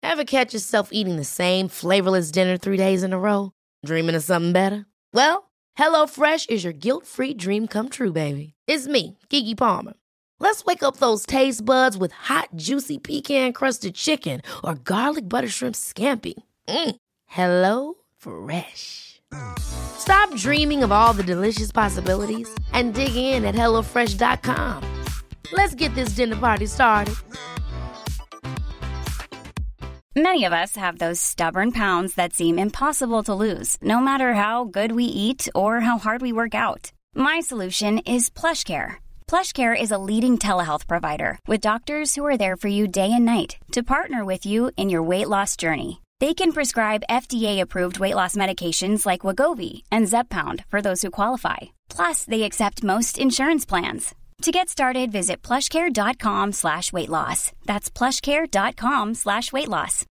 Ever catch yourself eating the same flavorless dinner 3 days in a row? Dreaming of something better? Well, HelloFresh is your guilt-free dream come true, baby. It's me, Keke Palmer. Let's wake up those taste buds with hot, juicy pecan-crusted chicken or garlic butter shrimp scampi. Hello Fresh. Stop dreaming of all the delicious possibilities and dig in at HelloFresh.com. Let's get this dinner party started. Many of us have those stubborn pounds that seem impossible to lose, no matter how good we eat or how hard we work out. My solution is PlushCare. PlushCare is a leading telehealth provider with doctors who are there for you day and night to partner with you in your weight loss journey. They can prescribe FDA-approved weight loss medications like Wegovy and Zepbound for those who qualify. Plus, they accept most insurance plans. To get started, visit plushcare.com/weightloss. That's plushcare.com/weightloss.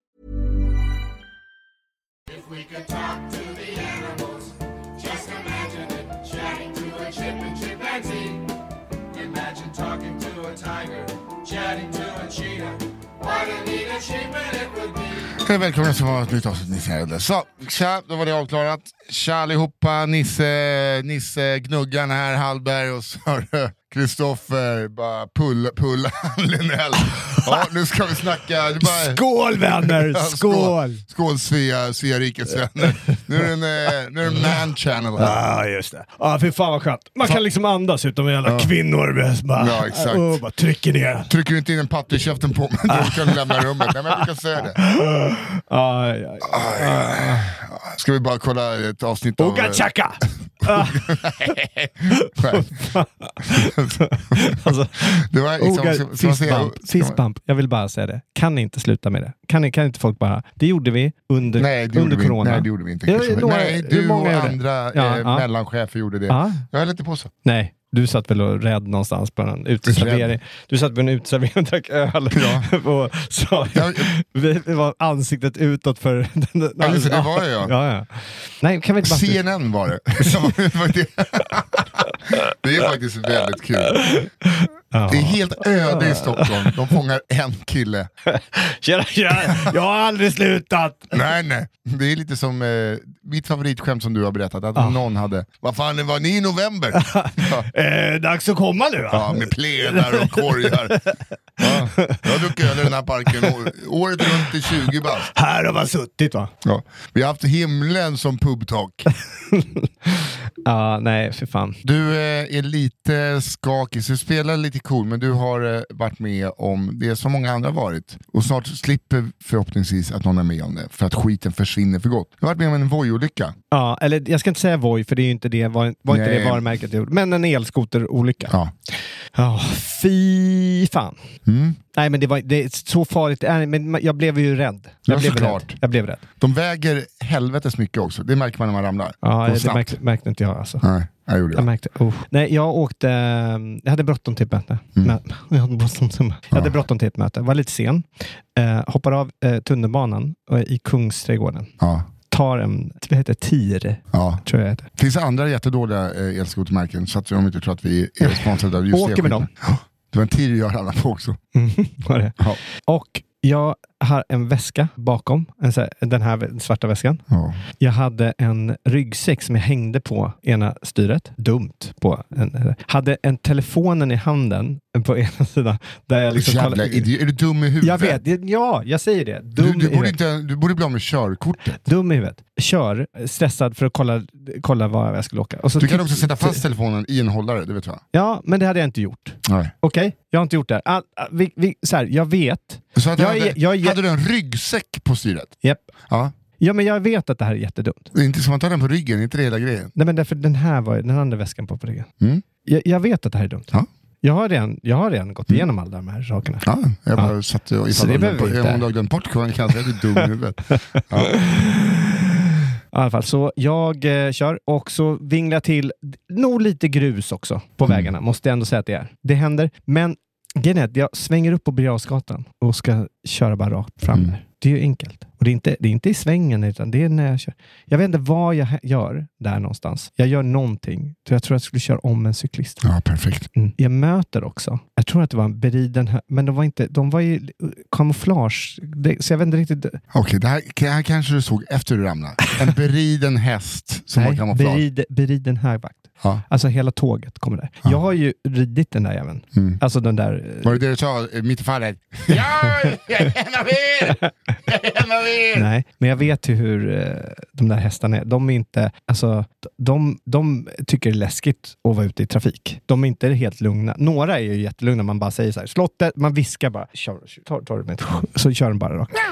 If we could talk to the animals, just imagine it, chatting to a chip and chimpanzee. Imagine talking to a tiger, chatting to a cheetah. What a neat achievement it would be. Välkomna till ett nytt avsnitt Nisse. Så, tja, då var det avklarat. Tja allihopa, Nisse Gnuggan här, Hallberg och så Kristoffer, bara pulla Linnell. Ja, nu ska vi snacka. Skål vänner, skål! Skål Svea rikets vänner. Nu är det Man Channel här. Ja, just det. Ja, för fan vad skönt. Man kan liksom andas utom alla kvinnor. Bara, exakt. Bara trycker ner. Trycker du inte in en patte i käften på mig, då kan du lämna rummet. Nej, men jag brukar säga det. Ska vi bara kolla ett avsnitt av... Oga chaka! Alltså, det var liksom, fistbump. Jag vill bara säga det. Kan ni inte sluta med det? Kan inte folk bara... Det gjorde vi under corona. Nej, det gjorde vi inte. Du och andra mellanchefer gjorde det. Jag är lite på så. Nej. Du satt väl och rädd någonstans på en uteservering. Du satt på en uteservering och drack öl. Ja. Och så, vi var ansiktet utåt för... Alltså, det var jag. Ja. Nej, kan vi inte bara... CNN var det. Det är faktiskt väldigt kul. Ja. Det är helt öde i Stockholm. De fångar en kille. Tjena. Jag har aldrig slutat. Nej. Det är lite som mitt favoritskämt som du har berättat. Att någon hade... Vad fan, var ni i november? Dags att komma nu. Ja, med plädar och korgar. Ja, jag druckit öl i den här parken året runt i 20 bast. Här har man suttit, va? Ja. Vi har haft himlen som pubtalk. Ja, nej, för fan. Du är lite skakig, så du spelar lite cool, men du har varit med om det som många andra har varit. Och snart slipper förhoppningsvis att någon är med om det, för att skiten försvinner för gott. Du har varit med om en Voi-olycka. Ja, eller jag ska inte säga Voi, för det är ju inte det, var inte det varumärket jag gjorde. Men en elskoterolycka. Ja, fy fan. Nej, men det är så farligt. Men jag blev ju rädd. Jag blev rädd. De väger helvetes mycket också. Det märker man när man ramlar. Ja, det märkte inte jag alltså. Nej, jag gjorde det. Jag märkte. Nej, jag hade bråttom till ett möte. Jag hade bråttom till ett möte. Var lite sen. Hoppar av tunnelbanan i Kungsträdgården. Ja. Tar vad heter TIR, tror jag heter. Det finns andra jättedåliga elskotermärken, så att de inte tror att vi är sponsrade av just det. Åker med dem. Ja, det var en TIR jag alla på också. Var det? Ja. Och jag har en väska bakom, den här svarta väskan. Ja. Jag hade en ryggsäck som jag hängde på ena styret. Dumt. Hade en telefonen i handen på ena sidan. Där jag liksom är du dum i huvudet? Jag vet, jag säger det. Du borde bli av med körkortet. Dum i huvudet. Kör, stressad för att kolla var jag skulle åka. Och så du kan också sätta fast telefonen i en hållare, det vet jag. Ja, men det hade jag inte gjort. Okej? Jag har inte gjort det. Så här, jag vet. Så hade du en ryggsäck på styret? Japp. Ja. Ja, men jag vet att det här är jättedumt. Det är inte som att ta den på ryggen, inte det hela grejen. Nej, men därför den här var den andra väskan på ryggen. Jag vet att det här är dumt. Ja. Jag har redan gått igenom alla de här sakerna. Ja, jag bara satt och ifall om du har glömt bort kan jag säga att du är dum i huvudet. Ja. I alla fall, så jag kör och så vinglar till nog lite grus också på vägarna. Måste jag ändå säga att det är. Det händer, men jag svänger upp på Birger Jarlsgatan och ska köra bara rakt fram där. Det är ju enkelt. Och det är inte i svängen, utan det är när jag kör. Jag vet inte vad jag gör där någonstans. Jag gör någonting. Så jag tror att jag skulle köra om en cyklist. Ja, perfekt. Jag möter också. Jag tror att det var en beriden, men de var ju kamouflage. Så jag vet inte riktigt. Okej, det här kanske du såg efter du ramlade. En beriden häst som var kamouflage. Beriden högvakt. Ja. Alltså hela tåget kommer där. Ja. Jag har ju ridit den där jäveln. Alltså den där... Var det du sa mitt i fallet? Ja, jag är en av er! Nej, men jag vet ju hur de där hästarna är. De är inte... Alltså, de tycker det är läskigt att vara ute i trafik. De är inte helt lugna. Några är ju jättelugna. Man bara säger så här, slottet, man viskar bara. Tar du med så kör den bara rakt.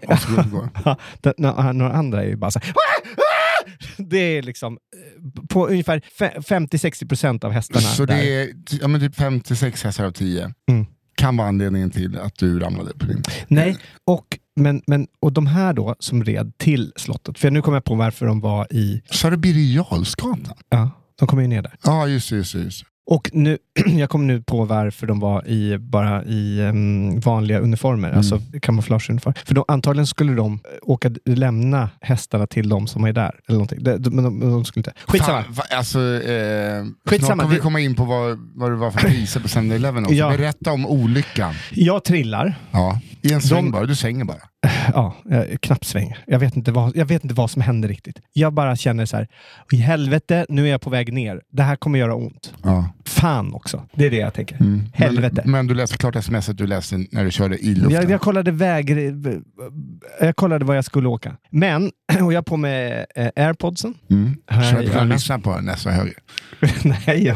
Några andra är ju bara så här... Det är liksom på ungefär 50-60% av hästarna. Så det är typ 56 hästar av 10. Kan vara anledningen till att du ramlade på din... Nej, och de här då som red till slottet. För nu kommer jag på varför de var i... Så är det Birger Jarlsgatan? Ja, de kommer ju ner där. Ja, just. Och nu, jag kom nu på varför de var bara i vanliga uniformer, alltså kamouflageuniformer. För antagligen skulle de lämna hästarna till de som är där. Eller någonting. Men de skulle inte. Skitsamma. Skitsamma. Snart kommer vi komma in på vad det var för priser på 7-Eleven också. Ja. Berätta om olyckan. Jag trillar. Ja, i en sväng bara. Du svänger bara. Ja, knappt svänger. Jag vet inte vad som händer riktigt. Jag bara känner så här, i helvete, nu är jag på väg ner. Det här kommer göra ont. Ja. Fan också. Det är det jag tänker. Helvete. Men du läste klart sms:et du läste när du körde i luften. Jag kollade jag kollade vad jag skulle åka. Men, och jag på med AirPodsen. Så du lyssna på nästa höger. Nej,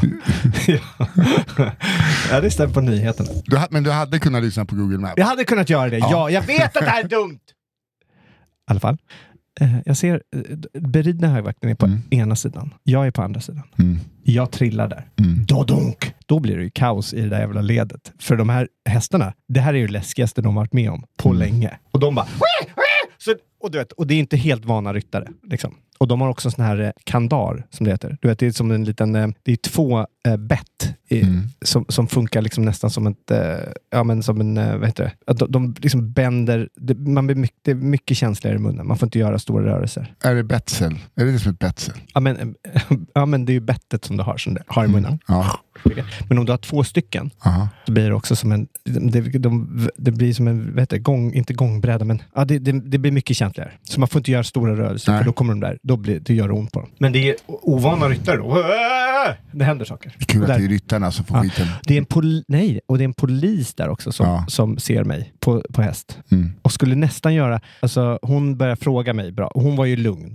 jag lyssnar på nyheterna. Men du hade kunnat lyssna på Google Maps? Jag hade kunnat göra det, ja. Jag vet att det här är dumt! I alla fall. Jag ser beridna högvakten är på ena sidan. Jag är på andra sidan. Jag trillar där. Då blir det ju kaos i det där jävla ledet. För de här hästarna, det här är ju det läskigaste de har varit med om på länge. Och de bara... Så, och det är inte helt vana ryttare. Liksom. Och de har också sån här kandar som det heter. Du vet, det är som en liten... Det är 2 bett som funkar liksom nästan som ett... som en... vad heter det? De liksom bänder... Det är mycket känsligare i munnen. Man får inte göra stora rörelser. Är det betsel? Är det som ett betsel? Ja, men det är ju bettet som du har i munnen. Ja. Men om du har 2 stycken så blir det också som en... Det blir som en... inte gångbräda, men... Ja, det blir mycket känsligare. Så man får inte göra stora rörelser. För då kommer de där... Det gör ont på dem. Men det är ovana ryttare då. Det händer saker. Kul att det är ryttarna som får skiten. Det är en polis där också som ser mig på häst. Och skulle nästan göra... Alltså, hon börjar fråga mig bra. Och hon var ju lugn.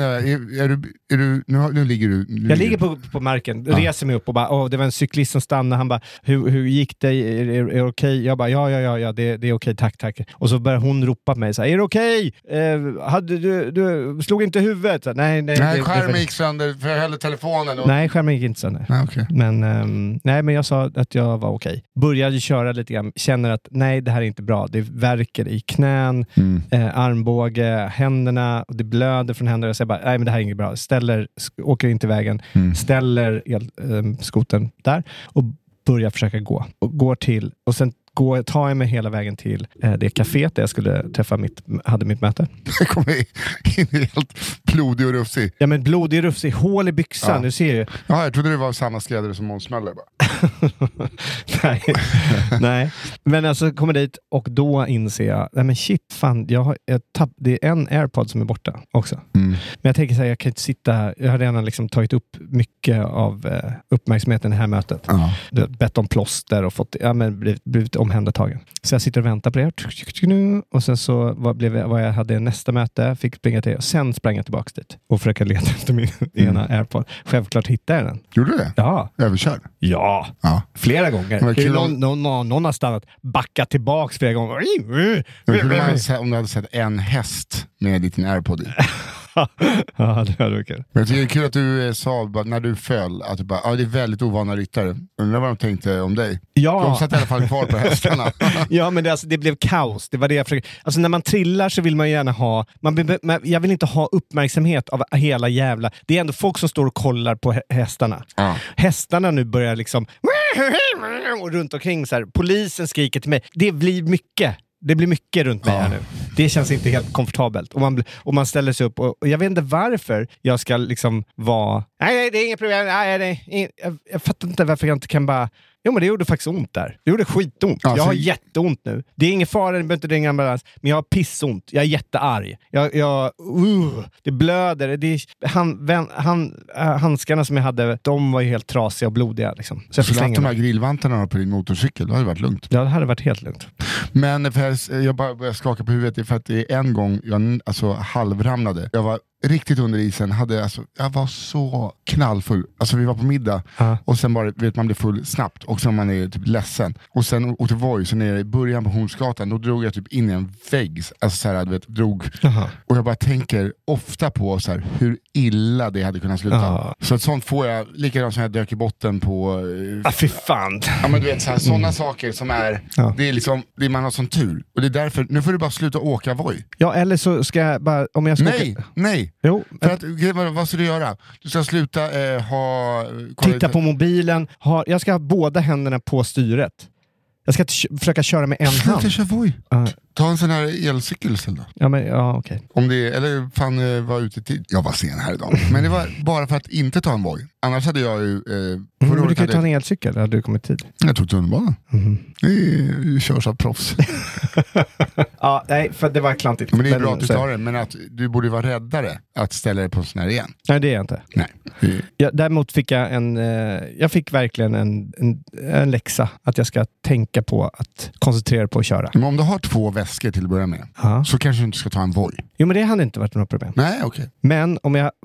Nu ligger du... Jag ligger på marken. Reser mig upp och bara... det var en cyklist som stannade. Han bara... Hur gick det? Är det okej? Jag bara... Ja, det är okej. Tack. Och så börjar hon ropa på mig. Så här, är det okej? Hade du slog inte huvudet? Så, nej, skärmen gick sönder för jag höll telefonen. Nej, skärmen gick inte sönder. Nej, okay. Men jag sa att jag var okej. Började köra lite grann. Känner att nej, det här är inte bra. Det verkar i knän, armbåge, händerna. Och det blöder från händerna. Så jag bara, nej men det här är inget bra. Åker in till vägen. Ställer skoten där. Och börjar försöka gå. Och går till. Och sen tar jag mig hela vägen till det kaféet där jag skulle hade mitt möte. Jag kommer in helt blodig och rufsig. Ja, men blodig och rufsig. Hål i byxan, ja. Du ser ju. Ja, jag trodde det var samma skräddare som Måns Möller bara. Nej. Men alltså kommer dit och då inser jag, nej men shit fan, det är en AirPod som är borta också. Men jag tänker så här, jag kan inte sitta, jag har redan liksom tagit upp mycket av uppmärksamheten i det här mötet. Bett om plåster och fått, blivit omhändertagen. Så jag sitter och väntar på det. Och sen så vad jag hade nästa möte, fick springa till och sen sprang jag tillbaka dit och försöka leta efter min ena AirPod. Självklart hittade jag den. Gjorde du det? Ja. Överkörd? Ja. Flera gånger. Någon har stannat, backat tillbaks flera gånger. Om du hade sett en häst med din AirPod i. Ja, det var kul. Men jag tycker det är kul att du sa när du föll att du bara, det är väldigt ovana ryttare. Undrar vad de tänkte om dig. Ja. De satt i alla fall kvar på hästarna. Ja, men det blev kaos. Det var det jag försökte. Alltså när man trillar så vill man ju gärna ha... jag vill inte ha uppmärksamhet av hela jävla... Det är ändå folk som står och kollar på hästarna. Hästarna nu börjar liksom... och runt omkring så här. Polisen skriker till mig. Det blir mycket. Det blir mycket runt mig här nu. Det känns inte helt komfortabelt. Och man ställer sig upp och jag vet inte varför jag ska liksom vara... Nej, det är inget problem. Jag fattar inte varför jag inte kan bara... Jo, men det gjorde faktiskt ont där. Det gjorde skitont. Alltså, jag har jätteont nu. Det är ingen fara, det behöver inte ringa ambulans. Men jag har pissont. Jag är jättearg. Det blöder. Handskarna som jag hade, de var ju helt trasiga och blodiga. Liksom. Så jag skulle haft de här grillvantarna på din motorcykel, då hade det varit lugnt. Ja, det hade varit helt lugnt. Men för jag bara började skaka på huvudet för att det är en gång jag halvramlade. Jag var riktigt under isen, jag var så knallfull. Alltså vi var på middag och sen bara, man blir full snabbt och sen man är typ ledsen. Och sen åkte Voi, så nere i början på Hornsgatan, då drog jag typ in i en vägg. Alltså så här, och jag bara tänker ofta på så här, hur illa det hade kunnat sluta. Så ett sånt får jag, likadant som jag dök i botten på... fy fan. Ja, men du vet, sådana saker som är... Det är liksom, det man har sån tur. Och det är därför, nu får du bara sluta åka Voi. Ja, eller så ska jag bara... Om jag ska Nej. Jo. För att, vad ska du göra? Du ska sluta titta på mobilen. Jag ska ha båda händerna på styret. Jag ska försöka köra med en hand. Sluta köra Voi. Ta en sån här elcykel istället. Okej. Om det, eller fan var ute i tid. Jag var sen här idag. Men det var bara för att inte ta en Voi. Annars hade jag ju... men du kan ju ta en elcykel. Hade du kommit tid? Jag tog tunnelbanan. Det körs av proffs. Ja, nej, för det var klantigt. Men det är bra att du tar det. Men att du borde vara räddare att ställa dig på en sån här igen. Nej, det är jag inte. Nej. Däremot fick jag fick verkligen en läxa. Att jag ska tänka på att koncentrera på att köra. Men om du har 2 väskor till att börja med, så kanske du inte ska ta en Voi. Jo, men det hade inte varit något problem. Nej, okej. Men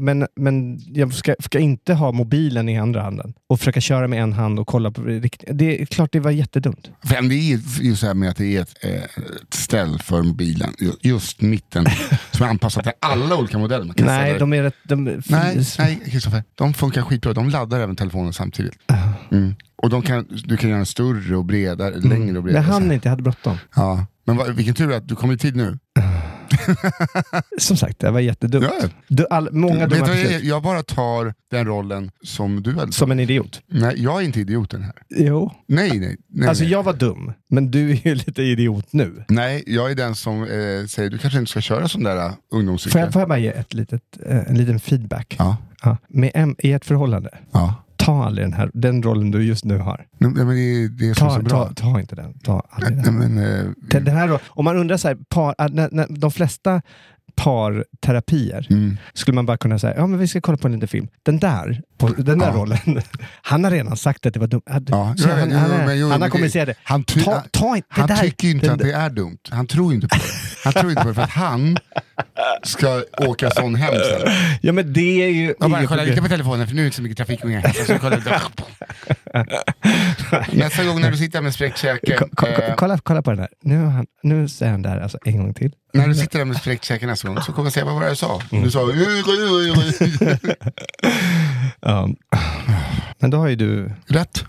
jag ska inte ha mobilen i andra handen och försöka köra med en hand och kolla på det är klart det var jättedumt. För det är ju så här med att det är ett ställ för mobilen just mitten som är anpassat till alla olika modeller. Nej, de är Nej, Kristoffer. De funkar skitbra. De laddar även telefonen samtidigt. Och du kan göra den större och bredare, längre och bredare. Jag hann inte, jag hade bråttom. Ja, men vilken tur att du kom i tid nu. Som sagt, det var jättedumt. Många dumma beslut. Jag bara tar den rollen som du hade. Som en idiot. Nej, jag är inte idioten här. Jo. Nej. Alltså jag var dum, men du är ju lite idiot nu. Nej, jag är den som säger du kanske inte ska köra sån där ungdomscykel. Får jag bara ge en liten feedback? Ja. I ett förhållande. Ja. Ta aldrig den rollen du just nu har. Nej, men det är så bra. Ta inte den. Ta aldrig den. Den här, om man undrar så här, när de flesta parterapier skulle man bara kunna säga, men vi ska kolla på en liten film. Den där rollen, han har redan sagt att det var dumt. Han har kommunicerat det. Han tycker inte att det är dumt. Han tror inte på det. Han tror inte på det för att han ska åka sån hem sen. Ja, men det är ju... Kolla lite på telefonen för nu är det inte så mycket trafik med nästa gång när du sitter med spräckkäken... Kolla på den här. Nu säger han där alltså en gång till. När du sitter där med spräckkäken nästa gång så kommer jag säga vad var det jag sa. Du sa... Men då har ju du... Rätt.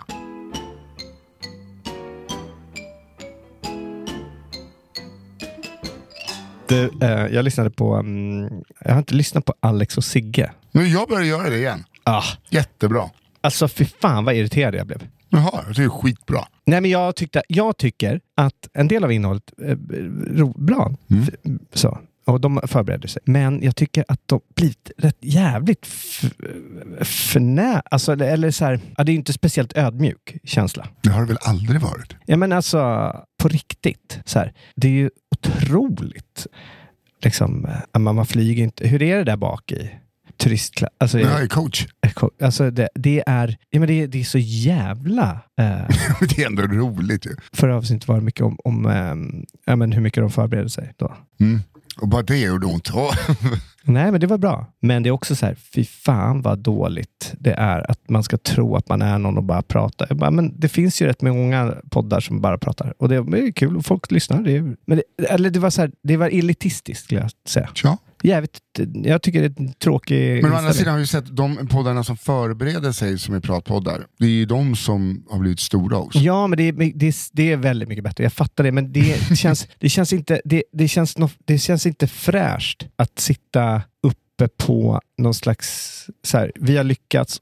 Jag lyssnade på... jag har inte lyssnat på Alex och Sigge. Men jag börjar göra det igen. Jättebra. Alltså fy fan vad irriterad jag blev. Jaha, det är skitbra. Nej, men jag tycker att en del av innehållet är bra. Så. Och de förbereder sig. Men jag tycker att de blivit rätt jävligt alltså, eller så här, det är inte speciellt ödmjuk känsla. Det har det väl aldrig varit? Ja, men alltså på riktigt så här, det är ju otroligt liksom, man flyger inte. Hur är det där bak i turistklass? Alltså, jag är coach. Alltså det är så jävla det är ändå roligt ju. Förra avsnittet var det mycket om hur mycket de förbereder sig då. Och bara det gjorde ont. Nej, men det var bra. Men det är också så här, fy fan vad dåligt det är att man ska tro att man är någon och bara pratar. Men det finns ju rätt många poddar som bara pratar. Och det är kul och folk lyssnar. Det var så här, det var elitistiskt skulle jag säga. Ja. Jävligt, jag tycker det är en tråkig... Men å andra sidan har vi sett de poddarna som förbereder sig som är pratpoddar. Det är ju de som har blivit stora också. Ja, men det är väldigt mycket bättre. Jag fattar det, men det känns inte fräscht att sitta uppe på någon slags så här, vi har lyckats och så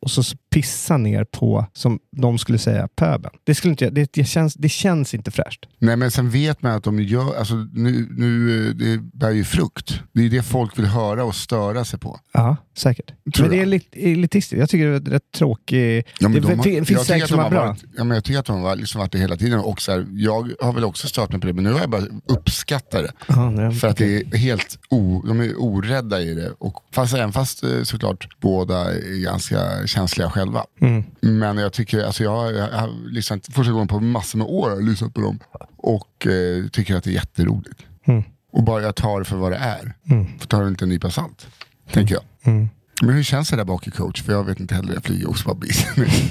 pissa ner på, som de skulle säga, pöben. Det skulle inte, det känns inte fräscht. Nej, men sen vet man att de gör, alltså nu det bär ju frukt. Det är det folk vill höra och störa sig på. Ja, säkert. Men det är elitistiskt. Jag tycker det är rätt tråkigt. Ja, det finns säkert som är bra. Men jag tycker att de har liksom varit det hela tiden. Och så här, jag har väl också stört mig på det, men nu har jag bara uppskattat det. För att det är helt de är orädda i det. Och fast såklart båda är ganska känsliga själva. Men jag tycker, alltså jag har lyssnat första gången på massor med år, har jag lyssnat på dem. Och tycker att det är jätteroligt. Och bara jag tar det för vad det är. För tar det inte en nypa salt, tänker jag. Men hur känns det där bak i coach? För jag vet inte heller, jag flyger också bara bis.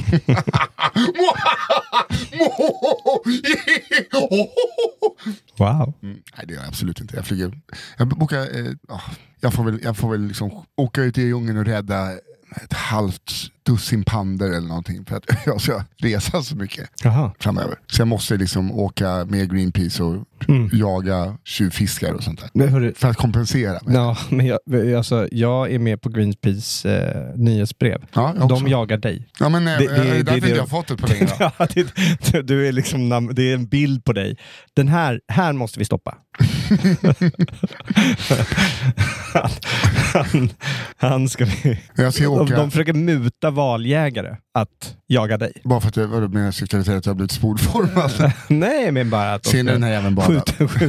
Wow. Nej, det är jag absolut inte. Jag bokar, jag får väl liksom åka ut i djungeln och rädda ett halvt dussin pander eller någonting, för att jag ska resa så mycket framöver. Så jag måste liksom åka med Greenpeace och jaga tjuvfiskar och sånt där. För att kompensera mig. Ja, men jag är med på Greenpeace nyhetsbrev. Ja, de jagar dig. Ja, men det är därför jag har fått det på länge. Ja, du är liksom, det är en bild på dig. Den här måste vi stoppa. han ska vi... De försöker muta valjägare att jaga dig. Bara för att jag menar syftar till att jag har blivit spolformad. Nej, men bara att ser ni den här även bara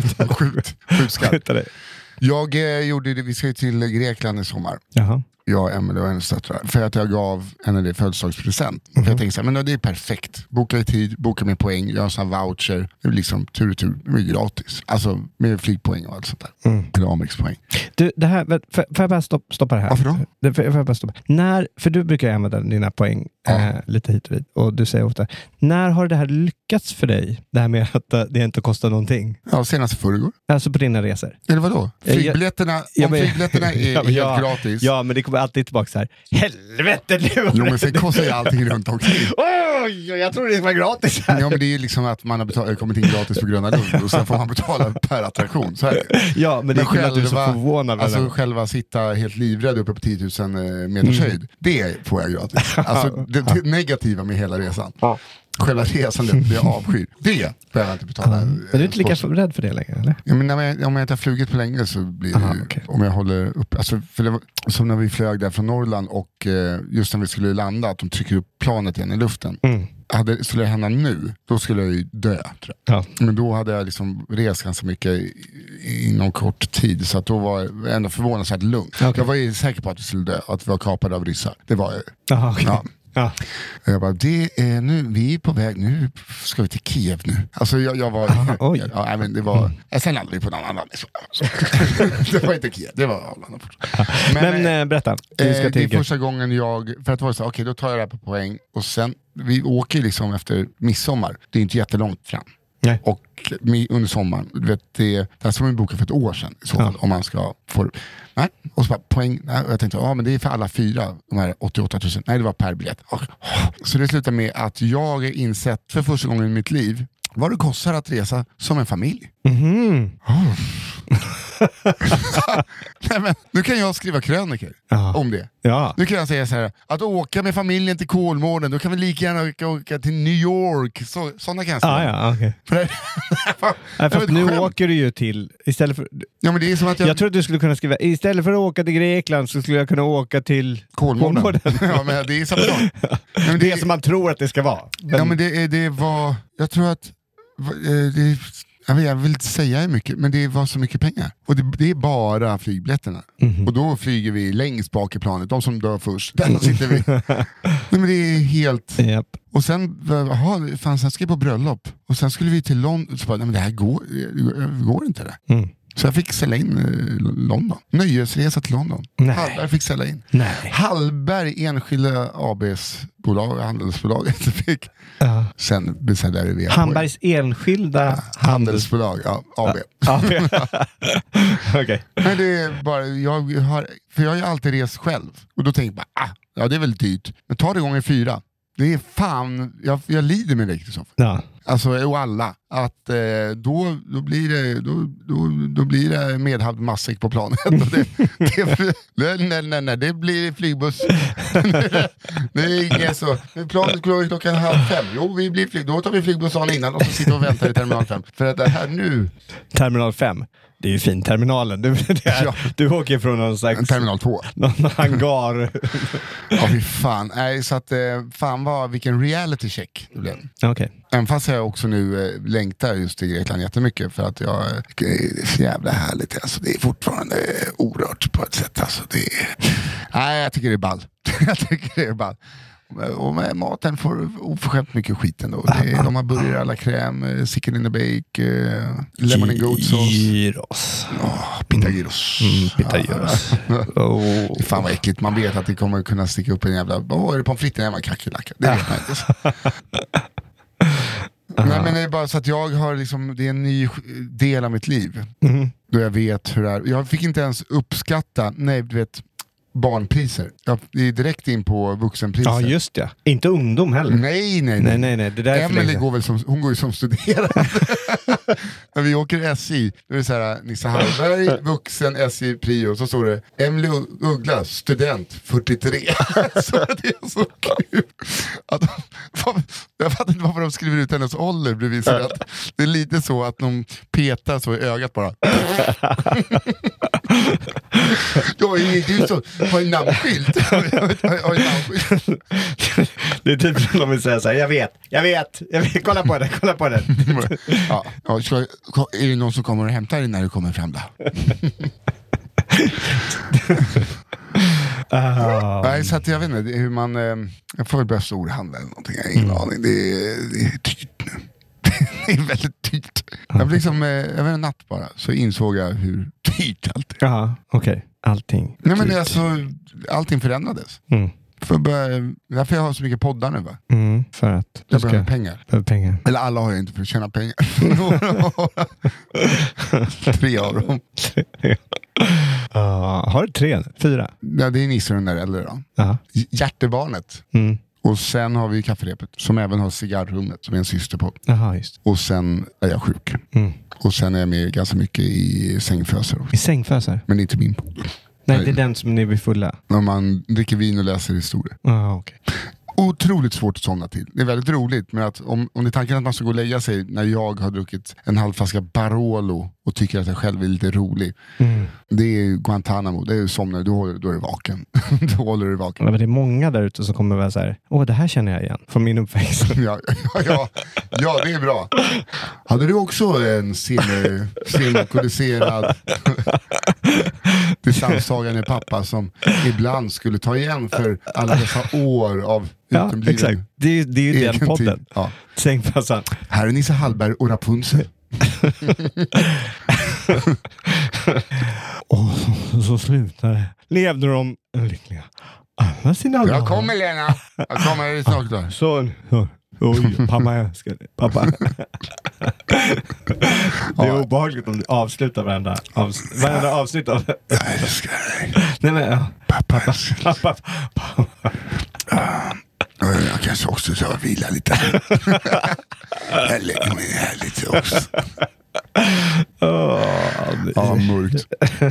skjuta dig. Jag gjorde det, vi ska ju till Grekland i sommar. Jaha. Jag, Emelie och hennes döttrar. För att jag gav henne det födelsedagspresent. För jag tänkte så här, men det är perfekt. Boka i tid, boka med poäng, göra en sån här voucher. Det är liksom tur, det är gratis. Alltså med flygpoäng och allt sånt där. Eller Amex-poäng. Du, det här, får jag bara stoppa det här? Varför då? Får jag bara stoppa. För du brukar ju använda dina poäng lite hit och dit. Och du säger ofta, när har det här lyckats för dig? Det här med att det inte kostar någonting. Ja, senast förrgår. Alltså på dina resor. Eller vadå? Flygbiljetterna, flygbiljetterna är helt gratis. Ja, men det kommer alltid tillbaka så här. Helvete nu! Jo, men sen kostar ju allting runt omkring. Oj, jag tror det var gratis här. Ja, men det är ju liksom att man har kommit in gratis på Gröna Lund och sen får man betala per attraktion. Så här. Ja, men det är själva, att du är så förvånad. Alltså själva sitta helt livrädd uppe på 10 000 meters höjd. Det får jag gratis. Alltså det negativa med hela resan. Ja. Själva resan, det är avskyr. Det behöver jag inte betala. Är du inte lika rädd för det längre, eller? Ja, men om jag inte har flugit på länge så blir det okay. Om jag håller upp, alltså, för det var, som när vi flög där från Norrland och just när vi skulle landa, att de trycker upp planet igen i luften. Skulle det hända nu, då skulle jag ju dö, tror jag. Ja. Men då hade jag liksom rest ganska mycket inom kort tid, så att då var jag ändå förvånansvärt lugnt. Okay. Jag var ju säker på att vi skulle dö, att vi var kapade av ryssar. Det var jag. Aha, okay. Ja. Ja. Jag bara, det är nu, vi är på väg, nu ska vi till Kiev nu. Alltså jag var, ja, men det var, jag sen aldrig på någon annan. Det var inte Kiev, det var Arlanda. Men berätta. Det är första gången för att det var så, okej, då tar jag det här på poäng. Och sen, vi åker liksom efter midsommar. Det är inte jättelångt fram. Nej. Och under sommaren, du vet, det här som vi bokade för ett år sedan i så fall, om man ska få. Nej, och så bara poäng. Nej, och jag tänkte, men det är för alla 4, de här 88 000. Nej, det var per biljett. Så det slutar med att jag är insett för första gången i mitt liv vad det kostar att resa som en familj. Nej, men, nu kan jag skriva kröniker om det. Ja. Nu kan jag säga så här, att åka med familjen till Kolmården, då kan vi lika gärna åka till New York. Sådana kan jag säga. Okay. Fast nu åker du ju till, istället för... Ja, men det är som att jag tror att du skulle kunna skriva, istället för att åka till Grekland så skulle jag kunna åka till Kolmården. Ja, men det är samma sak. Men det är som man tror att det ska vara. Men... Ja, men det var, jag tror att jag vill inte säga mycket, men det var så mycket pengar. Och det är bara flygbiljetterna. Och då flyger vi längst bak i planet. De som dör först, där sitter vi. Nej, men det är helt... Yep. Och sen, sen ska vi på bröllop. Och sen skulle vi till London. Så bara, nej, men det här går inte det. Så jag fick sälja in London. Nöjesresa till London. Hallberg fick sälja in. Hallberg, enskilda ABs bolag, handelsbolaget fick. Sen beställde vi Hallbergs enskilda handelsbolag, AB. Okay. Men det är bara, jag har ju alltid rest själv. Och då tänker jag bara, det är väl dyrt. Men ta det gånger 4. Det är fan, jag lider med dig, Kristoffer. Ja. Alltså, och alla. Att då blir det medhavd matsäck på planet. Nej, det blir flygbuss. Det är inget så. Planet går klockan 4:30. Jo, vi blir då tar vi flygbuss innan och så sitter och väntar i terminal 5. För att det här nu... Terminal 5. Det är ju fin terminalen. Du åker från någon slags... Terminal 2. Någon hangar. Ja, fy fan. Nej, så att fan vilken reality check det blev. Okay. Även fast jag också nu längtar just till Grekland jättemycket för att det är så jävla härligt. Alltså, det är fortfarande orört på ett sätt. Alltså, nej, jag tycker det är ball. Och med maten får oförskämt mycket skit ändå. De har burgare alla kräm, chicken in the bake, lemon and goat sauce. Gyros. Pita-gyros. Pita-gyros. Fan vad äckligt. Man vet att det kommer kunna sticka upp en jävla... är det pommes frites en jävla kackerlacka? Det vet man inte. Nej, men det är bara så att jag har liksom... Det är en ny del av mitt liv. Då jag vet hur det är. Jag fick inte ens uppskatta... Nej, du vet... barnpriser. Det är direkt in på vuxenpriser. Ja, just det. Inte ungdom heller. Nej. Det där Emily går väl hon går ju som studerande. När vi åker SJ, då är det så här, Nissa Hallberg, vuxen, SJ Prio, så står det Emily Uggla, student, 43. Så det är så kul. Jag fattar inte varför de skriver ut hennes ålder bredvid så att det är lite så att de petar så i ögat bara. Har en namnskylt. Det är typ som de vill säga så här, jag vet, kolla på den. Ja, är det någon som kommer och hämtar dig när du kommer fram då? Nej, så att jag vet inte hur man... jag får väl börja storhandla eller någonting. Jag har ingen aning. Det är dyrt nu. Det är väldigt dyrt. Jag blev liksom, över en natt bara så insåg jag hur dyrt allt är. Ja, okej. Allting. Nej, men det är alltså, allting förändrades. Därför jag har så mycket poddar nu, va? För att jag behöver pengar. Eller alla har jag inte för att tjäna pengar. 3 av dem. Har du 3? 4? Ja, det är Nisse den där äldre då. Hjärtebarnet. Och sen har vi kafferepet som även har cigarrummet som är en syster på. Aha, just. Och sen är jag sjuk. Och sen är jag med ganska mycket i sängföser. I sängföser? Men inte min podd. Nej, det är den som ni blir fulla. När man dricker vin och läser historier. Okay. Otroligt svårt att somna till. Det är väldigt roligt, men att om det är tanken att man ska gå och lägga sig när jag har druckit en halv flaska Barolo och tycker att jag själv är lite rolig. Det är Guantanamo, det är somnar, då är du vaken. Då håller du vaken. Men det är många där ute som kommer väl så här, det här känner jag igen från min uppväxt. Ja, det är bra. Hade du också en semikodiserad distanstagande pappa som ibland skulle ta igen för alla dessa år av utebliven... Exakt. Det är ju den podden. Ja. Sängfösan. Här är Nisse Hallberg och Rapunzel. Så slutar. Levde de lyckliga alla sina dagar. Jag kommer, Lena. Jag kommer snart då. Så. Oj, pappa, jag älskar dig. Pappa. Det är obehagligt om du avslutar varenda avsnitt av... Jag älskar dig. Nej, men pappa. Pappa. Jag kanske också ska vila lite. Jag lägger mig här lite också. Mörkt.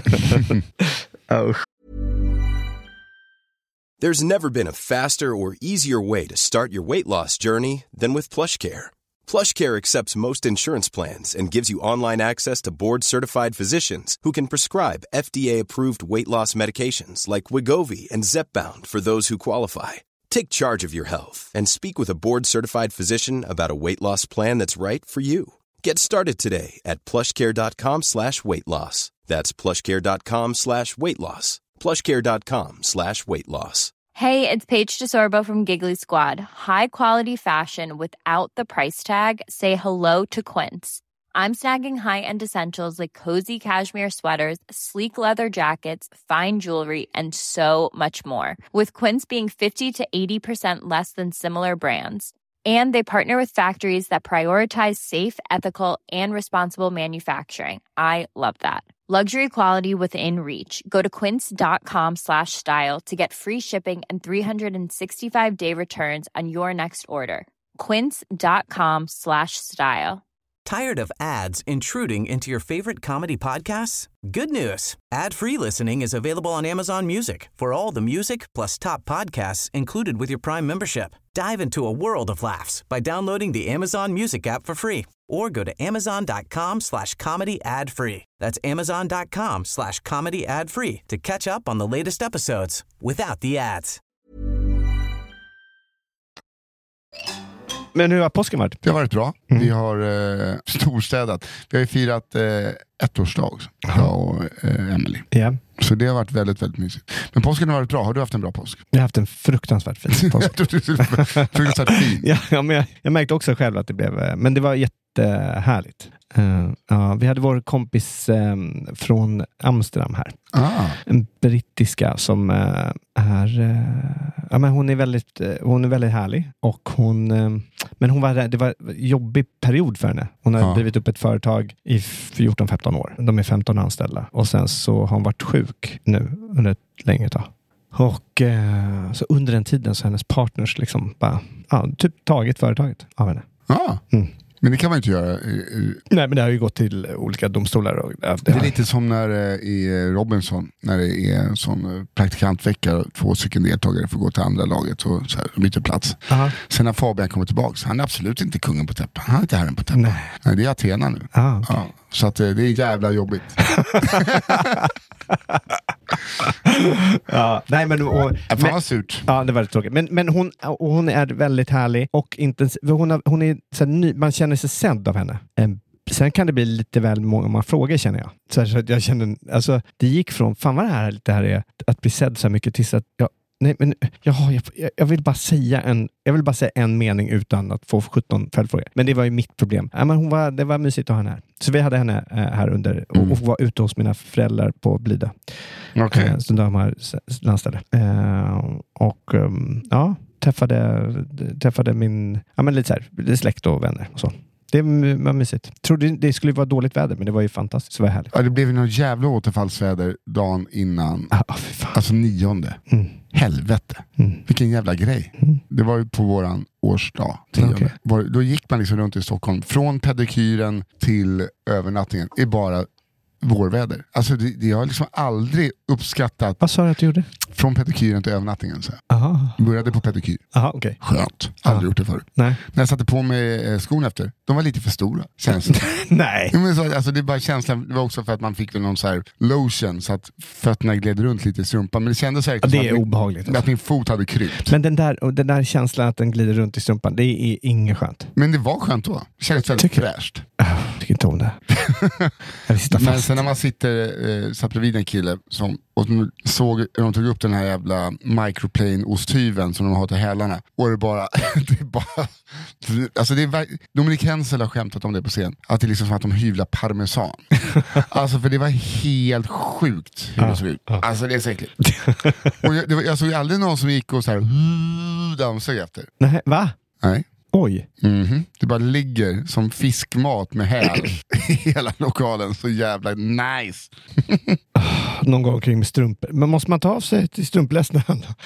There's never been a faster or easier way to start your weight loss journey than with PlushCare. PlushCare accepts most insurance plans and gives you online access to board-certified physicians who can prescribe FDA-approved weight loss medications like Wegovy and Zepbound for those who qualify. Take charge of your health and speak with a board-certified physician about a weight loss plan that's right for you. Get started today at plushcare.com/weightloss. That's plushcare.com/weightloss. plushcare.com/weightloss. Hey, it's Paige DeSorbo from Giggly Squad. High quality fashion without the price tag. Say hello to Quince. I'm snagging high-end essentials like cozy cashmere sweaters, sleek leather jackets, fine jewelry, and so much more. With Quince being 50 to 80% less than similar brands. And they partner with factories that prioritize safe, ethical, and responsible manufacturing. I love that. Luxury quality within reach. Go to quince.com/style to get free shipping and 365-day returns on your next order. Quince.com/style. Tired of ads intruding into your favorite comedy podcasts? Good news. Ad-free listening is available on Amazon Music for all the music plus top podcasts included with your Prime membership. Dive into a world of laughs by downloading the Amazon Music app for free or go to amazon.com/comedy ad-free. That's amazon.com/comedy ad-free to catch up on the latest episodes without the ads. Men hur har påsken varit? Det har varit bra. Vi har storstädat. Vi har ju firat ettårsdag också. Jag och Emily. Ja. Så det har varit väldigt, väldigt mysigt. Men påsken har varit bra. Har du haft en bra påsk? Jag har haft en fruktansvärt fin påsk. Fruktansvärt fin. Ja, men jag märkte också själv att det blev... Men det var jättehärligt. Ja, vi hade vår kompis från Amsterdam här. En brittiska som är... ja, men hon är väldigt härlig. Och men det var en jobbig period för henne. Hon har drivit upp ett företag i 14-15 år. De är 15 anställda. Och sen så har hon varit sjuk nu under ett längre tag. Och så under den tiden så har hennes partners liksom bara typ tagit företaget av henne. Men det kan man inte göra. Nej, men det har ju gått till olika domstolar. Och det är lite som när i Robinson, när det är en sån praktikantvecka och 2 stycken deltagare får gå till andra laget och så här, byter plats. Sen när Fabian kommer tillbaka, han är absolut inte kungen på täppan. Han är inte herren på täppan. Nej, det är Athena nu. Okay. Ja, så att det är jävla jobbigt. Nej, men fan vad surt. Ja, det var väldigt tråkigt. Men hon är väldigt härlig och intensiv. Hon är så ny, man känner sig sedd av henne. Sen kan det bli lite väl många frågor, känner jag. Så att jag känner, alltså det gick från fan vad det här är att bli sedd så mycket tills att jag vill bara säga en mening utan att få 17 följdfrågor. Men det var ju mitt problem. Ja, men det var mysigt att ha henne här. Så vi hade henne här under och var ute hos mina föräldrar på Blida. Okay. Så de har landställe. Och träffade min lite så här, släkt och vänner och så. Det var mysigt. Trodde det skulle vara dåligt väder, men det var ju fantastiskt. Det var härligt. Ja, det blev ju något jävla återfallsväder dagen innan. Alltså 9:e. Helvete. Vilken jävla grej. Det var ju på våran årsdag. 10:e. Okay. Då gick man liksom runt i Stockholm. Från pedikyren till övernattningen. Det är bara vårväder. Alltså det har liksom aldrig uppskattat. Vad sa du att du gjorde? Från pedikyren till övernattningen. Så. Började på pedikyr. Okay. Skönt. Aldrig gjort det förr. Nej. När jag satte på mig skon efter, de var lite för stora. Nej. Men så, alltså, det är bara känslan. Det var också för att man fick någon så här lotion så att fötterna gled runt lite i strumpan. Men det kändes säkert det är obehagligt. Att min fot hade krypt. Men den där känslan att den glider runt i strumpan, det är inget skönt. Men det var skönt då. Det kändes väldigt fräscht. Jag tycker inte om det. Men sen när man satt bredvid en kille och de tog upp den här jävla microplane-osthyveln som de har till hälarna. Och det är bara alltså Dominik Hensel har skämtat om det på scen. Att det är liksom som att de hyvlar parmesan. Alltså för det var helt sjukt hur det såg ut. Alltså det är säkert. Och jag såg aldrig någon som gick och så här dammsög efter. Nej, va? Nej. Oj. Det bara ligger som fiskmat med häl i hela lokalen. Så jävla nice. Någon gång kring med strumpor. Men måste man ta av sig till strumpläsnen?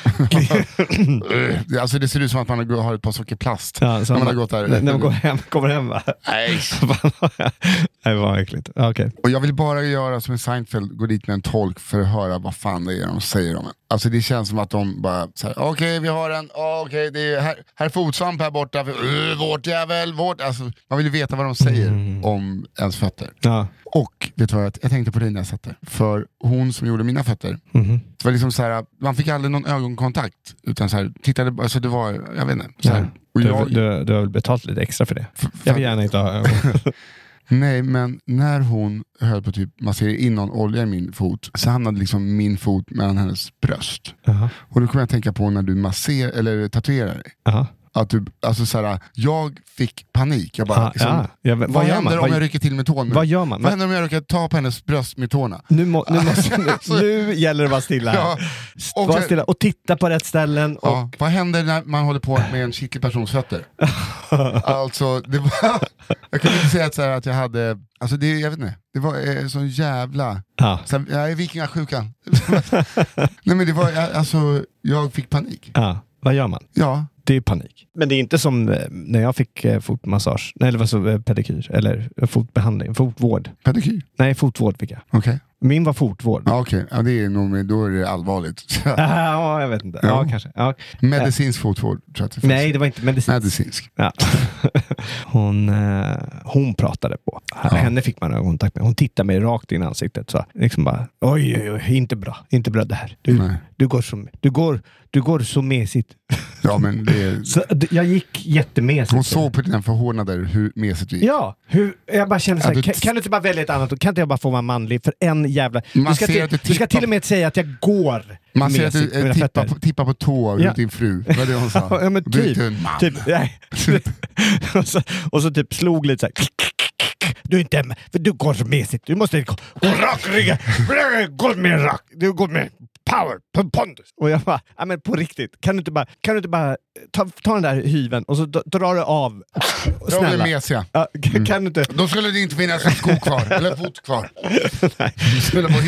Alltså det ser ut som att man har ett par socker plast. Ja, när man har gått där. När man kommer hem va? Nej. Det var äckligt. Okay. Och jag vill bara göra som en Seinfeld, gå dit med en tolk för att höra vad fan det är de säger om en. Alltså det känns som att de bara säger okej, vi har en, okej, det är här fotsvamp här borta, vårt jävel, alltså man vill ju veta vad de säger om ens fötter. Ja. Och vet du vad, jag tänkte på dig när jag satt där. För hon som gjorde mina fötter, det var liksom så här, man fick aldrig någon ögonkontakt utan så här, tittade, alltså det var, jag vet inte så här. Och du har väl betalt lite extra för det? Jag vill gärna inte ha ögon. Nej, men när hon höll på typ massera in någon olja i min fot, så hamnade liksom min fot mellan hennes bröst. Och då kommer jag tänka på när du masserar eller tatuerar dig. Att du, alltså såhär, jag fick panik. Jag bara, vad händer om jag rycker till med tån nu? Vad gör man? Vad händer om jag rycker ta på hennes bröst med tårna? Nu gäller det att vara stilla. Ja. Var stilla och titta på rätt ställen. Och... Ja. Vad händer när man håller på med en kittlig persons fötter? Alltså, det var... Jag kan inte säga att jag hade... Alltså det, jag vet inte. Det var sån jävla... Så, jag är vikingasjukan. Nej men det var... Alltså, jag fick panik. Ja, vad gör man? Ja. Det är panik. Men det är inte som när jag fick fotmassage. Nej, eller vad så, pedikyr. Eller fotbehandling. Fotvård. Pedikyr? Nej, fotvård fick jag. Okej. Min var fotvård. Ja, okej. Ja, det är nog, då är det allvarligt. Ja, jag vet inte. Ja, kanske. Ja. Medicinsk fotvård, tror jag att det finns. Nej, det var inte medicinsk. Ja. Hon pratade på. Henne fick man ögonkontakt med. Hon tittade mig rakt in i ansiktet. Så liksom bara, oj, inte bra. Inte bra det här. Du går så mesigt. Ja, men det... Så, jag gick jättemesigt. Hon såg på dina förhållnader hur mesigt du gick. Ja, jag bara kände såhär, kan du inte bara välja ett annat? Kan inte jag bara få vara manlig för en jävla... Du ska till och med säga att jag går. Man ser att du tippar på tå runt din fru. Vad är det hon sa? Ja, men du är inte en man. Nej. och så typ slog lite såhär. Du är inte, för du går så mesigt. Du måste gå rak rygga. Gå mer rak. Du går med power, pondus. Och jag bara, ja men på riktigt. Kan du inte bara ta den där hyven och så drar du av. Snälla. Dra mesiga. Ja, kan du inte... Då skulle det inte finnas en sko kvar. Eller fot kvar. Nej. Du skulle bara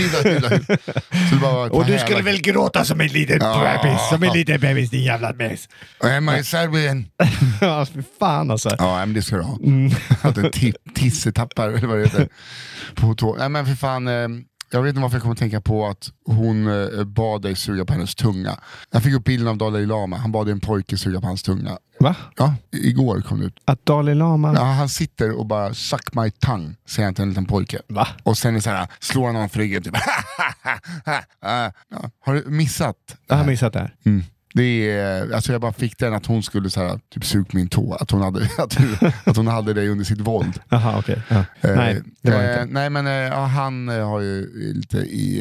hyva. Och du skulle väl gråta som en liten bebis. Som en liten bebis, din jävla mes. Och hemma i Serbien. Ja, för fan alltså. Ja, men det ska du ha. Att en tissetappar, eller vad det heter. På tå. Nej, men för fan... Jag vet inte varför jag kommer att tänka på att hon bad dig suga på hennes tunga. Jag fick upp bilden av Dalai Lama. Han bad en pojke suga på hans tunga. Va? Ja, igår kom det ut. Att Dalai Lama... Ja, han sitter och bara suck my tongue, säger han till en liten pojke. Va? Och sen är så här, slår han honom för ryggen typ. Ja. Har du missat? Jag har missat det här. Mm. Det är, alltså jag bara fick den att hon skulle så här, typ sug min tå. Att hon hade dig under sitt våld. Jaha, okej. Ja. Nej, det var inte. Nej, men han har ju lite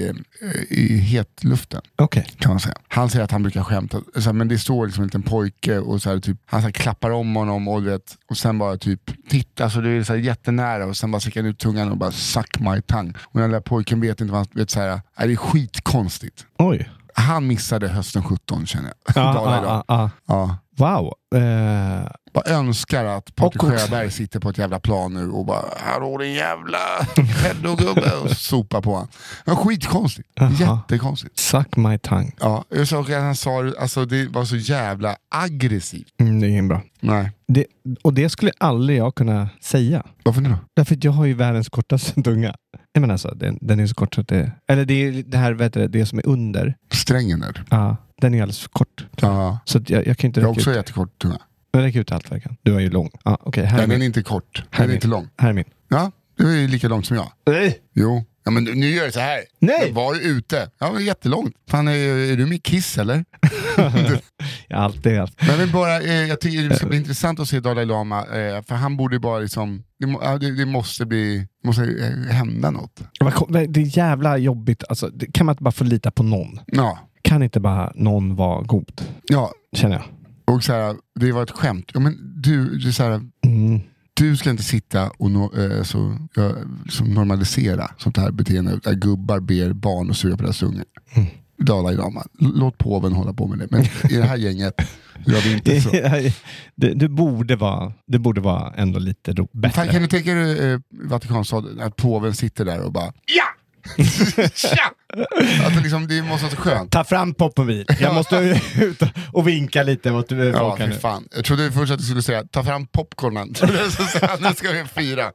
i hetluften. Okej. Kan man säga. Han säger att han brukar skämta. Så här, men det står liksom en liten pojke och så här, typ, han så här, klappar om honom och, vet, och sen bara typ titta. Alltså det är så här, jättenära och sen bara sticker han ut tungan och bara suck my tongue. Och den där pojken vet inte vad han vet så här. Det är skitkonstigt. Oj. Han missade hösten 17, känner jag. Ja. Wow. Bara önskar att Patrik Sjöberg sitter på ett jävla plan nu och bara, hallå din jävla peddogubbe, och sopar på han. Men skitkonstigt. Jättekonstigt. Suck my tongue. Ja, jag såg att han sa, alltså det var så jävla aggressivt. Det är ingen bra. Nej. Det skulle aldrig jag kunna säga. Varför nu då? Därför att jag har ju världens kortaste tunga. Jag menar alltså, den är så kort så att det... Eller det är det här, vet du, det som är under. Strängen där. Ja, den är alldeles för kort. Ja. Så att jag kan inte... Jag har också jättekort tunga. Jag räcker ut allt verkan. Du är ju lång. Ja, okej. Den är inte kort. Den är inte lång. Här är min. Ja, du är ju lika lång som jag. Nej. Jo. Ja, men nu gör det så här. Nej. Jag var ju ute. Ja, men jättelångt. Fan, är du med Kiss eller? Ja, alltid. Men jag vill bara, jag tycker det ska bli intressant att se Dalai Lama. För han borde bara liksom, det måste hända något. Det är jävla jobbigt. Alltså, kan man inte bara få lita på någon? Ja. Kan inte bara någon vara god? Ja. Känner jag. Och så här, det var ett skämt. Ja, men du så här, du ska inte sitta och normalisera sånt här beteende där gubbar ber barn och suga på deras ungar. Dalai Lama. Låt påven hålla på med det. Men i det här gänget gör vi inte så. Det borde vara ändå lite bättre. Fan, kan du tänka dig Vatikanstaden att påven sitter där och bara ja! Att liksom, det måste vara så skönt. Ta fram popmobil. Jag måste ut och vinka lite mot folk. Ja, för fan. Jag trodde först att du skulle säga ta fram popcornen. Nu ska vi fira.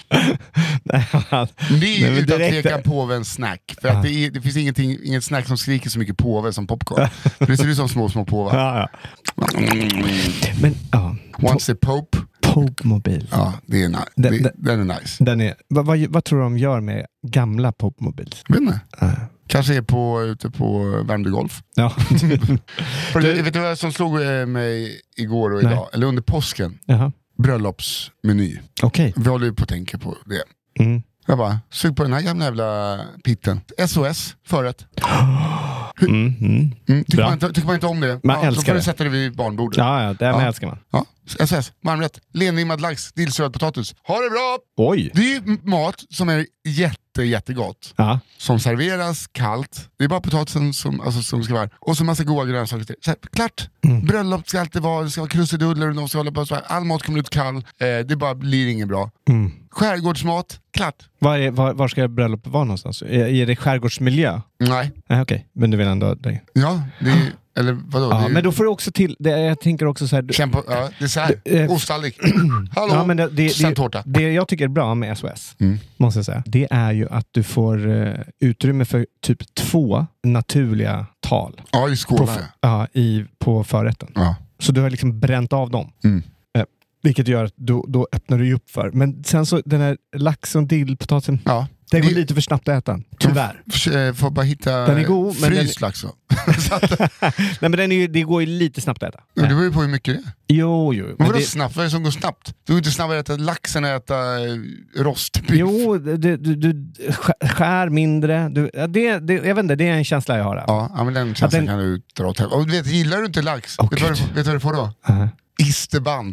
Det är utan tvekan påvens snack. För att det finns inget snack som skriker så mycket påve som popcorn. För det ser ut som små påvar. Ja. Men Once a Pope. Popmobil. Ja, det är nice. Den är nice. Den är, vad tror du de gör med gamla popmobil? Vet inte. Kanske är ute på Värmdö Golf. Ja. Vet du vad som slog mig igår och idag? Eller under påsken? Jaha. Bröllopsmeny. Okej. Vi håller ju på att tänka på det. Jag bara, sug på den här jävla pitten. SOS, förrätt. Tycker man inte om det? Man älskar så får det. Du sätta det vid barnbordet. Ja, det här älskar man. Ja, SS, varmrätt. Lenrimmad lax, dillsöd potatis. Ha det bra! Oj! Det är ju mat som är jättegott. Ja. Som serveras kallt. Det är bara potatisen som ska vara. Och så massa goda grönsaker till. Så här, klart. Bröllop ska alltid vara. Det ska vara krusiduller och de ska hålla på så här. All mat kommer ut kall. Det bara blir inget bra. Skärgårdsmat, klart. Var ska bröllop vara någonstans? Är det skärgårdsmiljö? Nej. Okej. Men du vill ändå det. Ja, det är, eller vadå? Ja, det är, men då får du också till, jag tänker också så här. det är så här. Ostallik. Hallå, Ja, men sen tårta. det jag tycker är bra med SOS, måste jag säga, det är ju att du får utrymme för typ 2 naturliga tal. Ja, i skålar. På förrätten. Ja. Så du har liksom bränt av dem. Vilket gör att då öppnar du ju upp för. Men sen så den här laxen, dillpotatisen, det går lite för snabbt att äta. Tyvärr. Får bara hitta den är god, fryst lax. Nej, men det går ju lite snabbt att äta. Det beror ju på hur mycket det är. Jo. Men vadå snabbt? Vad är det som går snabbt? Du går inte snabbare att äta laxen än att äta rostbiff. Jo, du skär mindre. Jag vet inte, det är en känsla jag har där. Ja, men den känslan kan du dra åt helvete. Och du vet, gillar du inte lax? Vet du vad du får då? Isterband.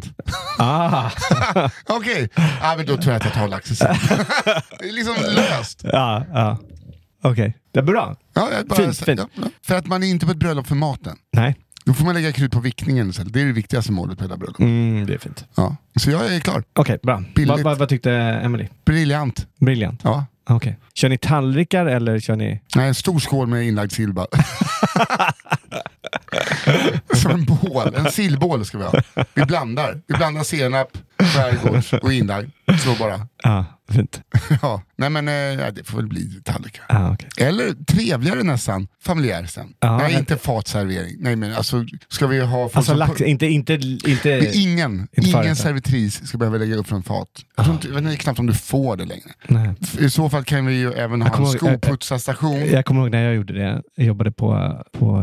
Okej. Men då tror jag att jag tar lax sen. Det är liksom löst. Ja. Okej. Det är bra. Ja, fint. Ja. För att man är inte på ett bröllop för maten. Nej. Då får man lägga krut på vickningen. Det är det viktigaste målet på hela bröllop. Det är fint. Ja. Så jag är klar. Okej, bra. Vad tyckte Emily? Briljant. Ja. Okej. Kör ni tallrikar eller kör ni... Nej, en stor skål med inlagd silba. Som en bål, en sillbål ska vi ha. Vi blandar senap, skärgårds och inlagd. Så bara. Ja, fint. Ja, nej men det får väl bli tallrikar. Okay. Eller trevligare nästan, familjär sen. Nej, inte fatservering. Nej, men alltså ska vi ha... Alltså lax, inte ingen servitris ska behöva lägga upp från fat. Jag vet inte knappt om du får det längre. Nej. I så fall kan vi ju även ha en skoputsarstation. Jag kommer ihåg när jag gjorde det. Jag jobbade på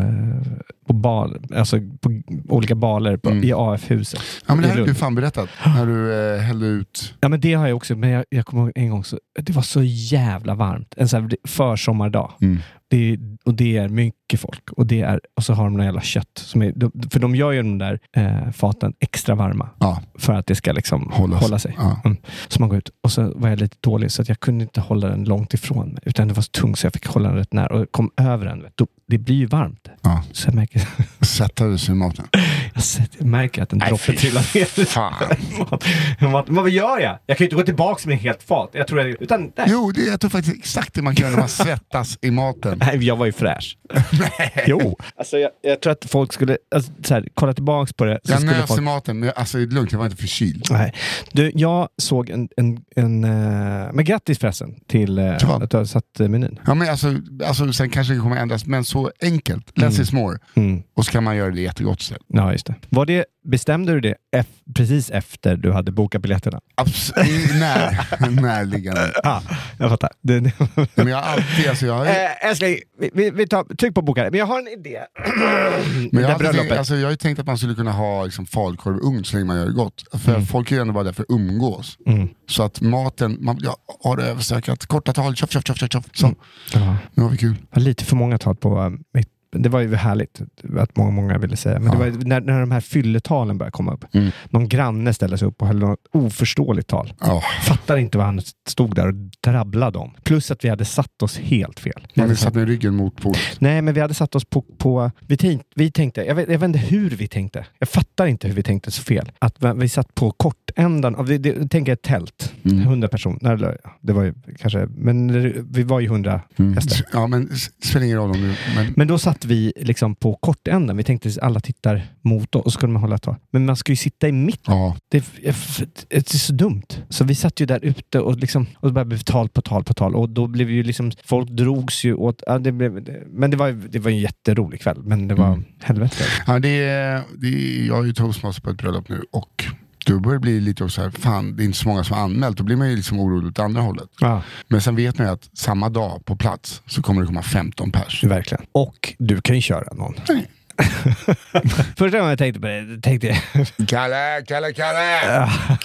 bal, alltså på olika baler i AF-huset. Ja, men det här har du fan berättat när du hällde ut. Ja, men det har jag också. Men jag kommer ihåg en gång så det var så jävla varmt. En sån här försommardag. Det är mycket folk. Och så har de några jävla kött. För de gör ju de där faten extra varma. Ja. För att det ska liksom hålla sig. Ja. Så man går ut. Och så var jag lite dålig så att jag kunde inte hålla den långt ifrån mig. Utan det var så tung så jag fick hålla den rätt nära. Och kom över den. Det blir ju varmt. Ja. Så jag märker... Sätter du sig i maten? Jag märker att den droppar trillar ner. Fan. Vad gör jag? Jag kan ju inte gå tillbaka med en helt fat. Jag tror faktiskt exakt det man gör när man svettas i maten. Nej, jag var ju fräsch. Jo. Alltså jag tror att folk skulle så här, kolla tillbaka på det. Jag nös i maten, men alltså det är lugnt, jag var inte förkyld. Nej. Du, jag såg men grattis förresten till att du har satt menyn. Ja, men alltså sen kanske det kommer ändras, men så enkelt. Less is more. Och så kan man göra det jättegott sen. Ja, just det. Bestämde du det precis efter du hade bokat biljetterna? Absolut, närliggande. Ja, jag fattar. Men jag har alltid, älskling, vi tryck på boka. Men jag har en idé. Men jag har ju tänkt att man skulle kunna ha liksom falkorvugn så länge man gör det gott. För folk är ju ändå bara där för att umgås. Så att maten, jag har översökat korta tal, tjoff. Så, nu har vi kul. Jag har lite för många tal på mitt. Det var ju härligt att många ville säga. Men det var när de här fylletalen började komma upp. Någon granne ställde sig upp och höll något oförståeligt tal. Fattar inte vad han stod där och drabblade om. Plus att vi hade satt oss helt fel. Vi satt med ryggen mot bordet. Nej, men vi hade satt oss på vi tänkte, jag vet inte hur vi tänkte. Jag fattar inte hur vi tänkte så fel. Att vi satt på kortändan. Tänk ett tält. 100 personer. Det var ju kanske, men vi var ju 100 gäster. Ja, men det spelar ingen roll om du... Men då satt vi liksom på kortändan. Vi tänkte att alla tittar mot oss och så kunde man hålla ett tal. Men man ska ju sitta i mitten. Ja. Det är så dumt. Så vi satt ju där ute och så började vi tal på tal. Och då blev ju liksom, folk drogs ju åt... Ja, men det var en jätterolig kväll. Men det var helvete. Ja, jag är ju toastmaster på ett bröllop nu och då börjar det bli lite så här, fan, det är inte så många som har anmält. Då blir man ju liksom orolig åt andra hållet. Ja. Men sen vet man ju att samma dag på plats så kommer det komma 15 pers. Verkligen. Och du kan ju köra någon. Nej. Första gången jag tänkte på det,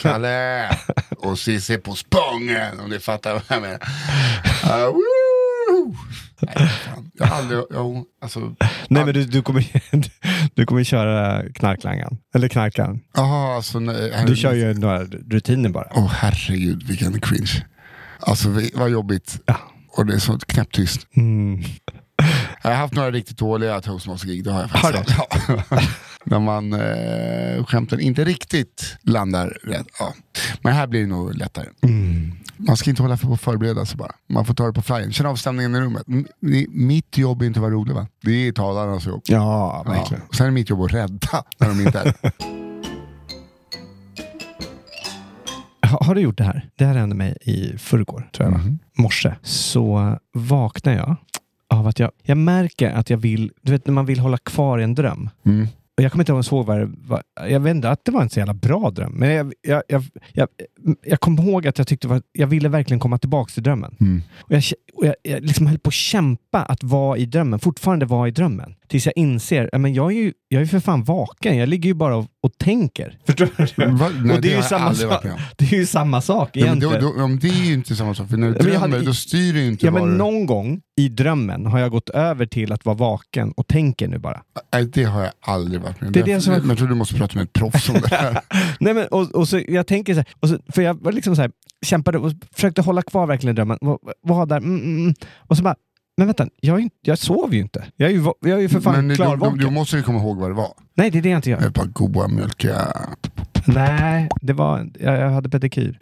Kalle och Cissi på spången, om du fattar vad jag menar. Nej, fan. Jag har aldrig... Nej, men du kommer köra knarklangan. Eller knarkan. Jaha, alltså... Nej, du kör ju några rutiner bara. Herregud, vilken cringe. Alltså, vad jobbigt. Ja. Och det är så knäpptyst. Mm. Jag har haft några riktigt dåliga toastmaster-gig. Det har jag faktiskt. Ja. När man skämten inte riktigt landar rätt. Ja. Men här blir det nog lättare. Man ska inte hålla för att förbereda sig bara. Man får ta det på flyen. Känna av stämningen i rummet. Mitt jobb är inte att vara rolig, va? Det är talarnas jobb. Ja, verkligen. Ja. Sen är mitt jobb att rädda när de inte är. Har du gjort det här? Det här hände mig i förrgår, tror jag. Morse. Så vaknar jag av att jag märker att jag vill, du vet när man vill hålla kvar i en dröm. Och jag kommer inte ihåg så jag vet inte att det var en så jävla bra dröm. Men jag kom ihåg att jag tyckte jag ville verkligen komma tillbaka till drömmen. Och jag liksom höll på att kämpa att vara i drömmen, fortfarande vara i drömmen. Tills jag inser, men jag är ju för fan vaken. Jag ligger ju bara och tänker. Förstår du? Nej, och det är ju samma sak. Det är ju samma sak egentligen. Men det är ju inte samma sak. För när du drömmer, då styr du inte. Ja, men någon gång i drömmen har jag gått över till att vara vaken och tänker nu bara. Nej, det har jag aldrig varit med. Men jag tror du måste prata med ett proffs om det här. Nej, men och så jag tänker så här, för jag var liksom så här, kämpade och försökte hålla kvar verkligen drömmen. Var där. Och så bara, men vänta, jag sov ju inte. Jag är ju för fan klarvaken. Du måste ju komma ihåg vad det var. Nej, det är det jag inte gör. Det är bara goda mjölkiga... Nej, det var... Jag hade pedikyr.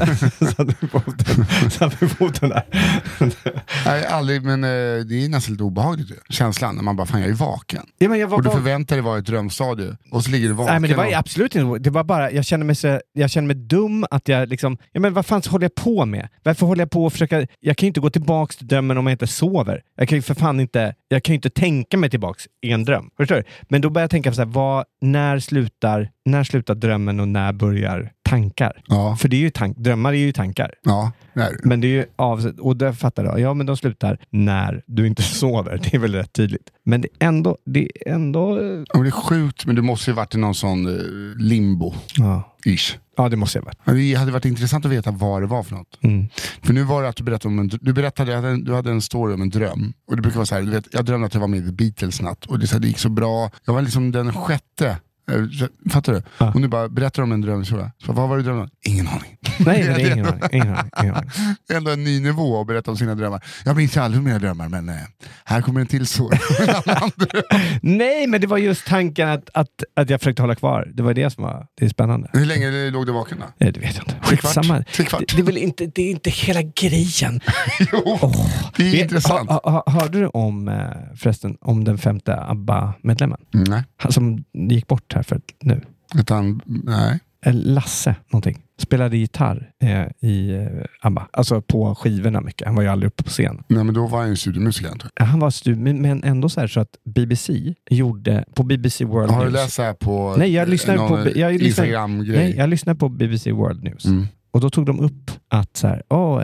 Satt vid foten där. Nej, aldrig, men det är nästan lite obehagligt. Känslan när man bara, fan jag är vaken. Ja, men och du förväntar dig vara ett drömstadie. Och så ligger du vaken. Nej, men det var absolut inte... Det var bara... Jag kände mig dum att jag liksom... Ja, men vad fan håller jag på med? Varför håller jag på att försöka... Jag kan ju inte gå tillbaka till drömmen om jag inte sover. Jag kan ju för fan inte... Jag kan ju inte tänka mig tillbaks i en dröm. Förstår du? Men då börjar jag tänka på så här, när slutar drömmen och när börjar tankar? Ja. För det är ju drömmar är ju tankar. Ja. Nej. Men det är ju och det fattar jag. Ja, men de slutar när du inte sover. Det är väl rätt tydligt. Men det är ändå... Ja, det är sjukt, men du måste ju varit i någon sån limbo. Ja. Ish. Ja, det måste jag varit. Det hade varit intressant att veta vad det var för något. För nu var det att du berättade att du hade en story om en dröm. Och det brukar vara så här, du vet, jag drömde att jag var med i Beatles natt. Och det gick så bra. Jag var liksom den sjätte. Fattar du? Ja. Och nu bara berättar om en dröm. Så vad var det drömmen? Ingen aning. Nej, det är ingen aning. Ändå en ny nivå att berätta om sina drömmar. Jag minns aldrig mina drömmar, men här kommer en till så. Nej, men det var just tanken att jag försökte hålla kvar. Det var det som var det är spännande. Hur länge låg du vaken då? Det vet jag inte. Skitsamma. Det är väl inte, det är inte hela grejen. Jo, det är intressant. Hörde du förresten om den 5:e ABBA-medlemmen? Nej. Han som gick bort här för nu. Nej. Lasse någonting. Spelade gitarr i ABBA. Alltså på skivorna mycket. Han var ju aldrig uppe på scen. Nej, men då var han ju studiomusiker. Han var men ändå så att BBC gjorde på BBC World News. Har du läst här på Nej, jag lyssnar Instagram-grej? Nej, jag lyssnar på BBC World News. Och då tog de upp att så här,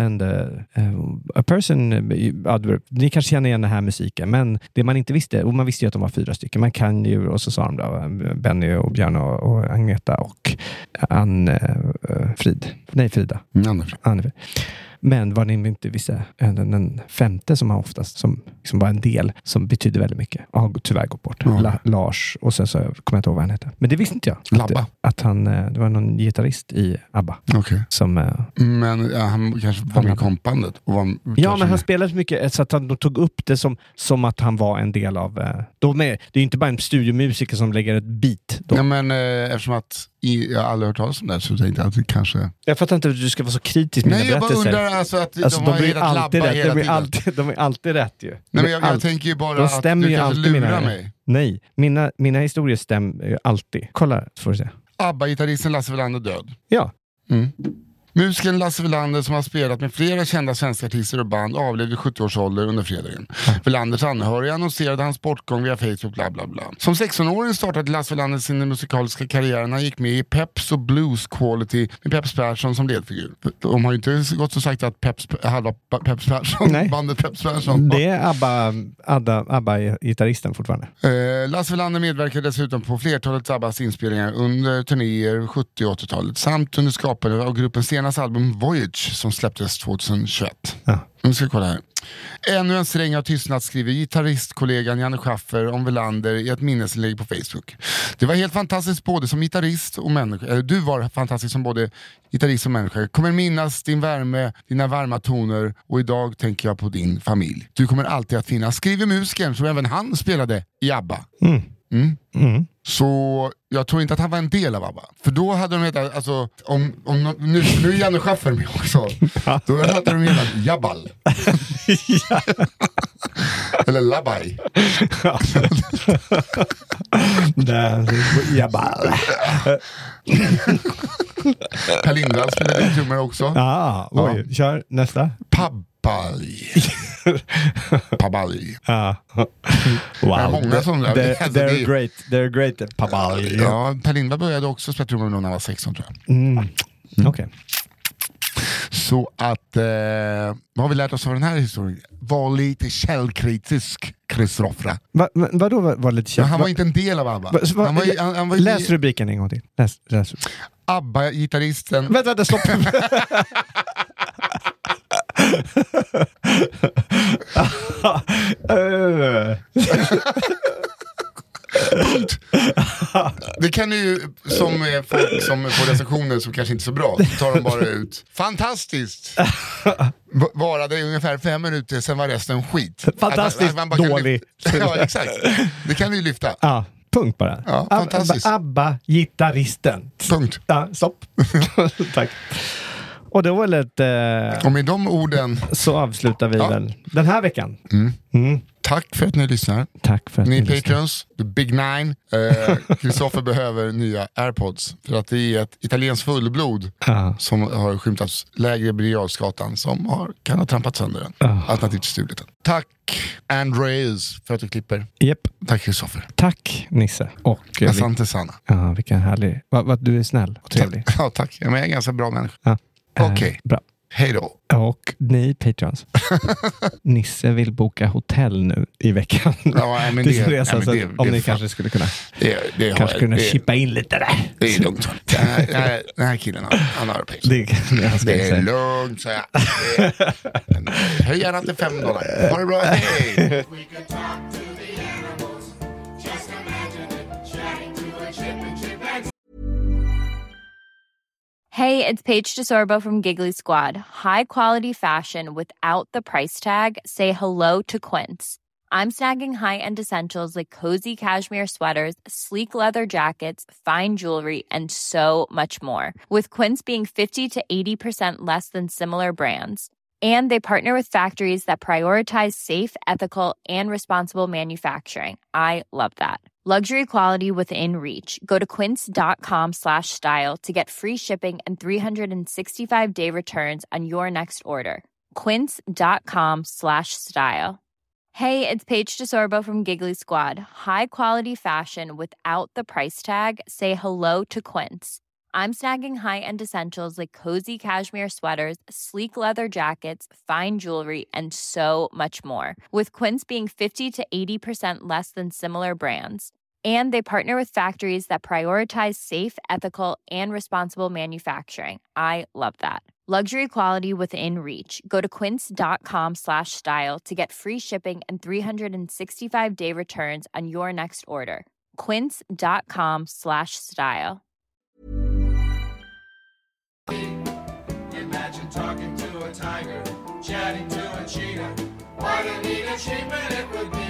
a person, ni kanske känner igen den här musiken, men det man inte visste, och man visste ju att de var 4 stycken, man kan ju, och så sa de då, Benny och Björn och Agneta och Frida. Anne-Frid. Men vad ni inte visste, den 5:e som har oftast, som liksom var en del, som betyder väldigt mycket, har tyvärr gått bort. Lars, och sen så kommer jag inte ihåg vad han heter. Men det visste inte jag. Labba. Att han, det var någon gitarrist i ABBA. Okay. Som, men han kanske var med i kompbandet. Ja, men han spelade så mycket så att de tog upp det som att han var en del av... det är ju inte bara en studiomusiker som lägger ett beat. Då. Ja, men eftersom att jag har aldrig hört talas om det, så tänkte jag att det kanske... Jag fattar inte att du ska vara så kritisk med dina berättelser. Nej, jag bara undrar att de har hetat Labba hela tiden. De är alltid rätt ju. Nej, men jag tänker ju bara att du kanske lurar mig. Nej, mina historier stämmer ju alltid. Kolla, så får du se. ABBA-gitarristen Lasse Welander död. Ja. Musikern Lasse Welander, som har spelat med flera kända svenska artister och band, avled i 70-årsålder under fredagen. Welanders anhöriga annonserade hans bortgång via Facebook, bla bla bla. Som 16-åring startade Lasse Welander sin musikaliska karriär när han gick med i Peps och Blues Quality med Peps Persson som ledfigur. De har ju inte gått så sagt att halva Peps Persson, nej, bandet Peps Persson. Det är ABBA-gitarristen fortfarande. Lasse Welander medverkade dessutom på flertalet ABBAs inspelningar under turnéer 70- och 80-talet samt under skapandet av gruppen Sirenas album Voyage som släpptes 2021. Ja. Nu ska vi kolla här. Ännu en sträng av tystnad, skriver gitarristkollegan Janne Schaffer om Welander i ett minnesinlägg på Facebook. Det var helt fantastiskt både som gitarrist och människa. Du var fantastisk som både gitarrist och människa. Kommer minnas din värme, dina varma toner, och idag tänker jag på din familj. Du kommer alltid att finnas, skriver musikern som även han spelade i ABBA. Så jag tror inte att han var en del av ABBA. För då hade de hetat, alltså, nu är Janne Schaffer med också. Då hade de hetat Jabal. Eller Labai. Jabal. Per Lindvall spelade trummor också. Oj, kör nästa. Pabali. Wow. Många som they're great Pabali. Ja, Per Lindvall började också spela trummor när han var 16, tror jag. Okej. Så att vad har vi lärt oss av den här historien? Var lite källkritisk, Kristoffer. Vadå var lite käll? Han var inte en del av ABBA. Läs rubriken en gång till. Läs. ABBA-gitarristen. Vänta, stopp. Det kan ju, som folk som får recensioner som kanske inte är så bra, så tar de bara ut fantastiskt. Varade i ungefär 5 minuter, sen var resten skit. Fantastiskt dålig. Ja, exakt. Det kan vi lyfta. Ja, punkt bara. Ja, fantastiskt. ABBA-gitarristen. Punkt. Ja, stopp. Tack. Och då var det och med de orden så avslutar vi väl den här veckan. Tack för att ni lyssnar. Tack för att ni lyssnar. patrons, the big nine. Kristoffer behöver nya AirPods för att det är ett italienskt fullblod som har skymtats lägre Briadsgatan som kan ha trampat sönder den. Alternativt studiet. Tack Andreas för att du klipper. Yep. Tack Kristoffer. Tack Nisse. Och Asante Sanna. Ja, vilken härlig. Du är snäll och trevlig. Ja, tack. Jag är en ganska bra människa. Ja. Okej. Bra. Hej då. Och ni patrons. Nisse vill boka hotell nu i veckan. Ja, men om ni kanske skulle kunna chippa in lite där. Det är lugnt. Den här killen, han har pengar. Det är lugnt, så jag. Höj gärna till $5. Ha det bra, hej! Hey, it's Paige DeSorbo from Giggly Squad. High quality fashion without the price tag. Say hello to Quince. I'm snagging high-end essentials like cozy cashmere sweaters, sleek leather jackets, fine jewelry, and so much more. With Quince being 50 to 80% less than similar brands. And they partner with factories that prioritize safe, ethical, and responsible manufacturing. I love that. Luxury quality within reach. Go to quince.com/style to get free shipping and 365-day returns on your next order. Quince.com/style. Hey, it's Paige DeSorbo from Giggly Squad. High quality fashion without the price tag. Say hello to Quince. I'm snagging high-end essentials like cozy cashmere sweaters, sleek leather jackets, fine jewelry, and so much more. With Quince being 50 to 80% less than similar brands. And they partner with factories that prioritize safe, ethical, and responsible manufacturing. I love that. Luxury quality within reach. Go to quince.com/style to get free shipping and 365-day returns on your next order. Quince.com/style. Imagine talking to a tiger, chatting to a cheetah. What a neat achievement it would be.